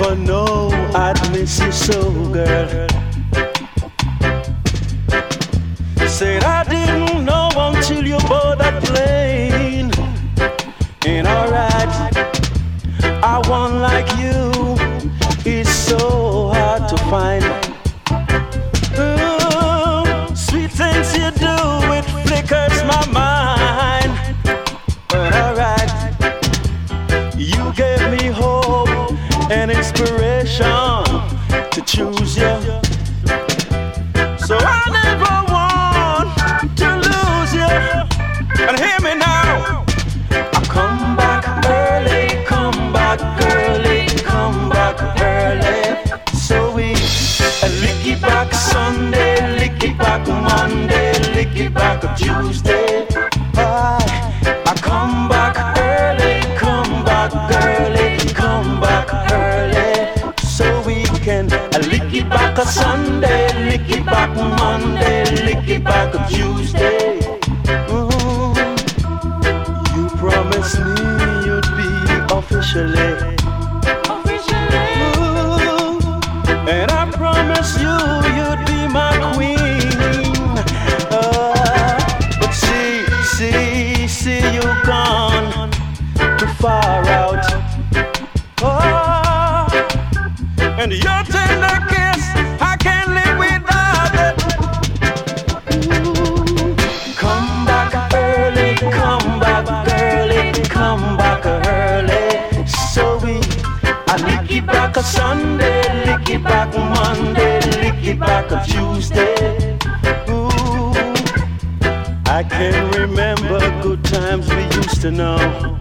never know I'd miss you so, girl. Said I didn't know until you board that plane. Ain't alright. I want like you is so hard to find. Ooh, sweet things you do, it flickers my mind. But alright, you gave me hope and inspiration to choose you. So I never want to lose you. And hear me now. I come back early, come back early, come back early. So we lick it back Sunday, lick it back Monday, lick it back Tuesday. I come back early, come back early, come back early. So we can lick it back a Sunday, lick it back Monday, lick it back Tuesday. You promised me you'd be officially. And I promise you'd be my queen. But see you gone too far out. And your tender kiss, I can't live without it. Come back early, come back early, come back early. So I lick it back a Sunday, lick it back Monday, lick it back a Tuesday. Ooh, I can remember good times we used to know.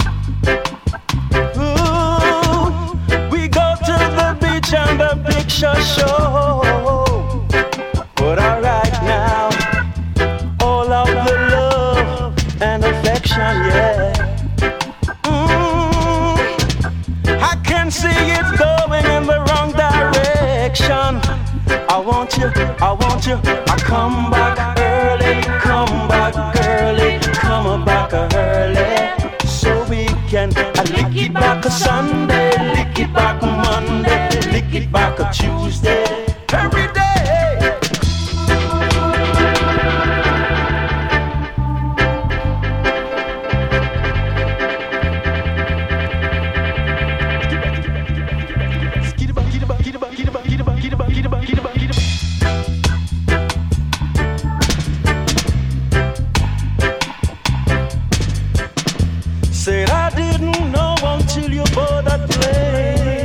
Ooh, we go to the beach and the picture show. But alright now, all of the love and affection, yeah. I can see it going in the wrong direction. I want you, I come back early, come back early, come back early. So we can lick it back a Sunday, lick it back Monday, lick it back a Tuesday. Every day. Said I didn't know until you board that plane.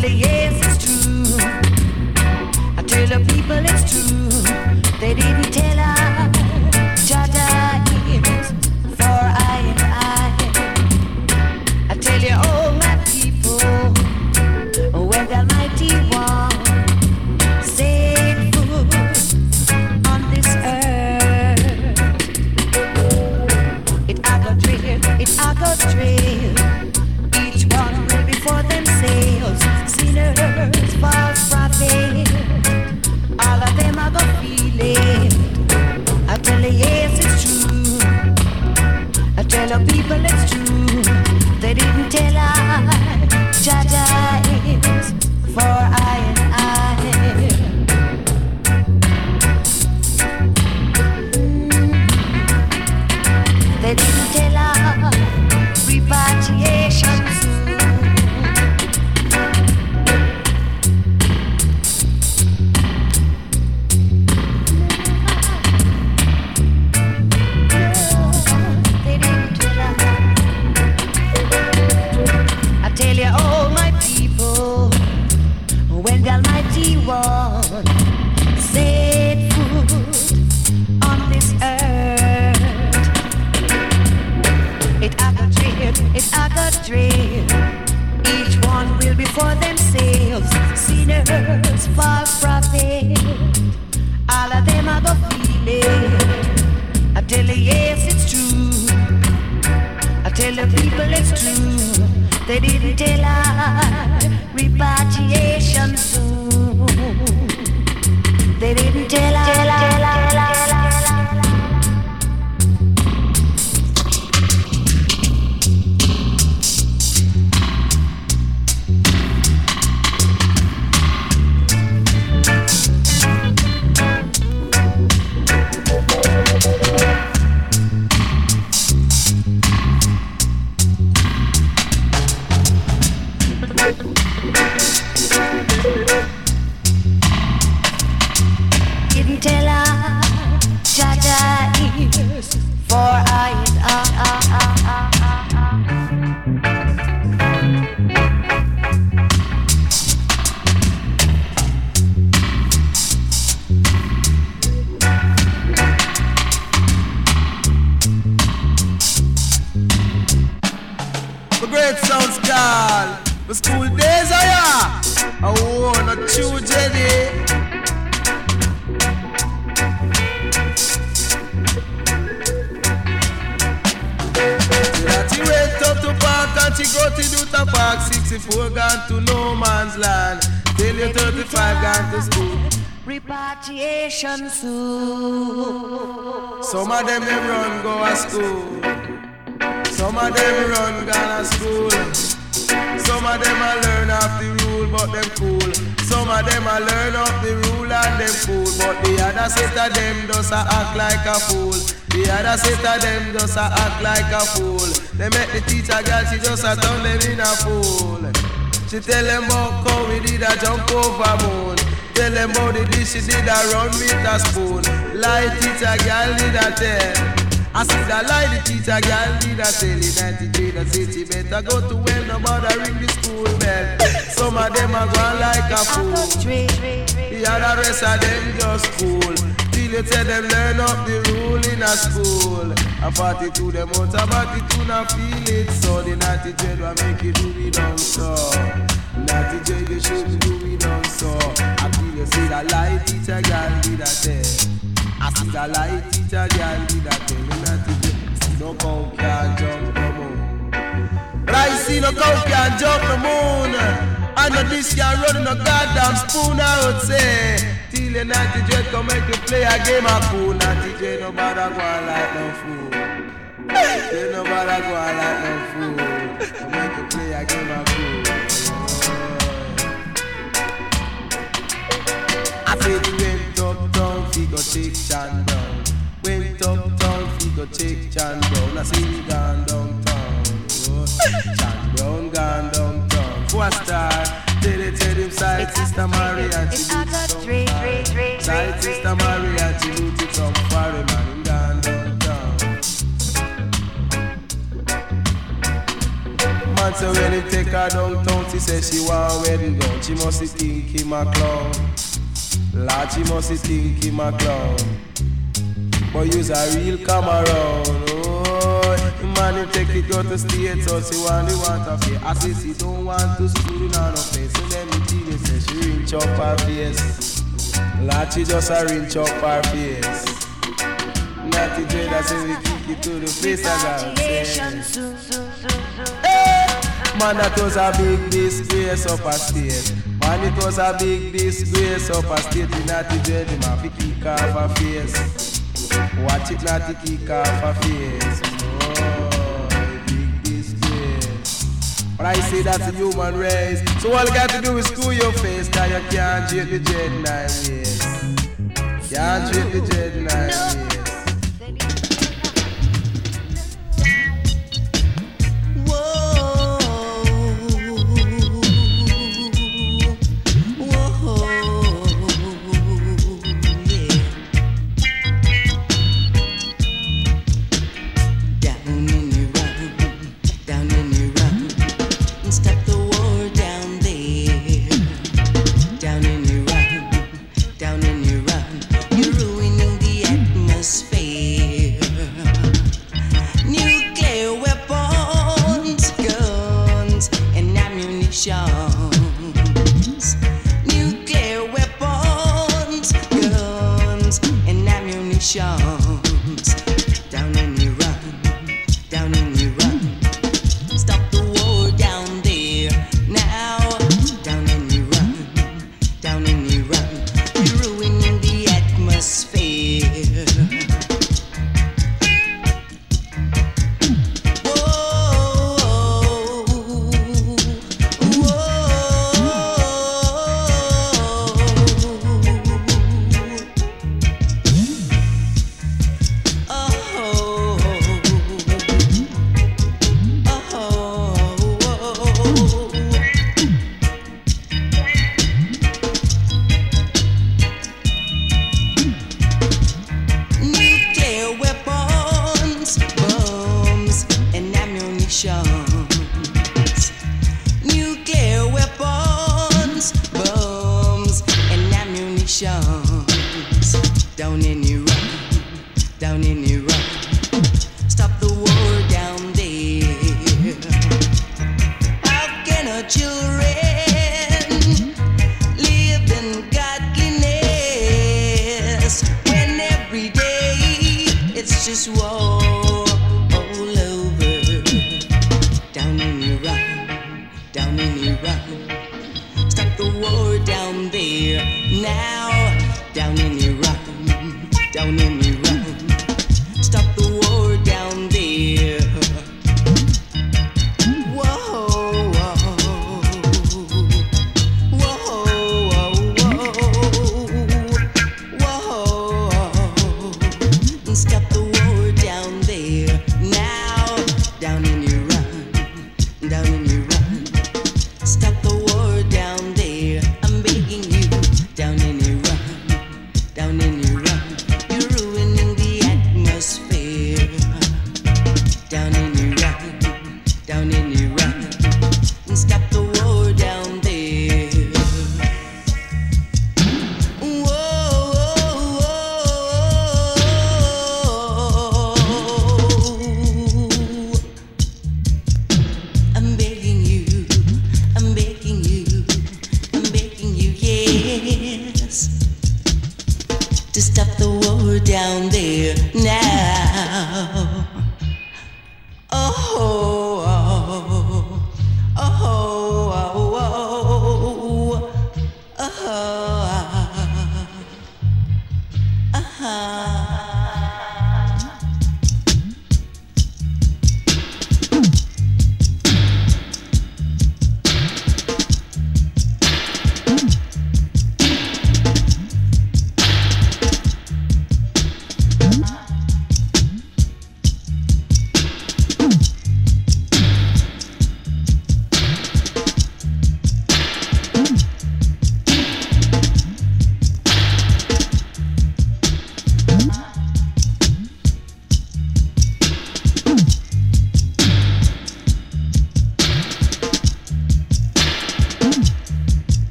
tell you yes, it's true. I tell the people it's true. They didn't tell her. Jaja is for I and I. I tell you all my people, when the Almighty One set foot on this earth, it I got trail. Each one will be for themselves. Sinners, false prophets, all of them I got feeling. I tell you yes, it's true. I tell the people it's true. They didn't tell I. Jaja is for I and I. They didn't tell her repatriation soon. They didn't tell her. I tell you all my people, when the Almighty One set foot on this earth, it I got dream. Each one will be for themselves. Sinners, false prophets, all of them I got feeling. I tell you yes, it's true. I tell the people it's true. They didn't tell her repatriation soon. They didn't tell her. Didn't tell her Jaja is for I and The great sounds call. The school days are ya. Oh, not you, Jenny. She went up to park and she go to do the park. 64 gone to no man's land. Till you 35 gone to school. repatriation soon. Some of them run go to school. Some of them run gone to school. Some of them a learn off the rule but them cool. Some of them a learn off the rule and them fool. But the other set of them just a act like a fool. The other set of them just a act like a fool. They make the teacher girl, she just a turn them in a fool. She tell them about how we did a jump over moon. Tell them about the dish she did a run with a spoon. Lie teacher girl did a tell. I see that lie the teacher girl did a tell. In 93 the city better go to well, no bother ring the school bell. Some of them are gone like a fool. The other rest of them just cool. Till you tell them learn up the rule in a school. And 42 them out of 42 now feel it. So the naughty dread will make you do it down so. Naughty dread you shouldn't do it down so. I feel you see that lie teacher girl did a tell. I see that lie teacher girl did a tell. Naughty dread no cow can jump the moon. But I see no cow can jump the moon. I know this can run no goddamn spoon, I would say. Till you naughty dread come make you play a game of pool. Naughty dread no bother go on like no fool. They no bother go on like no fool. Come make you play a game of pool. I said you went uptown, fi go take Chan down. Went uptown, fi go take Chan down. I see you gone downtown. Chan Brown gone downtown. 4 star. Tell him side sister Maria, she loot it some far. Side sister Maria, she loot it some far. Man, him gone downtown. Man say And when he take her downtown, she say she want a wedding gown. She must think him a clown. Lord, she must think him a clown. But you's a real come around. Oh, the man who take it go to state, so she want to pay. I say she don't want to school in her no face. So let me tell you, say she rinse up her face. Lord, she just a rinse up her face. Natty Dread, I say we kick it to the face of God. Hey! Man, that was a big disgrace up a state. Man, it was a big disgrace up a state. Natty Dread, him have to kick off her face. Watch it not to kick off her face. Oh, big disgrace. But I say that's a human race. So all you got to do is screw your face. Cause you can't treat the dread 9 years. Can't treat the dread 9 years.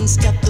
things got to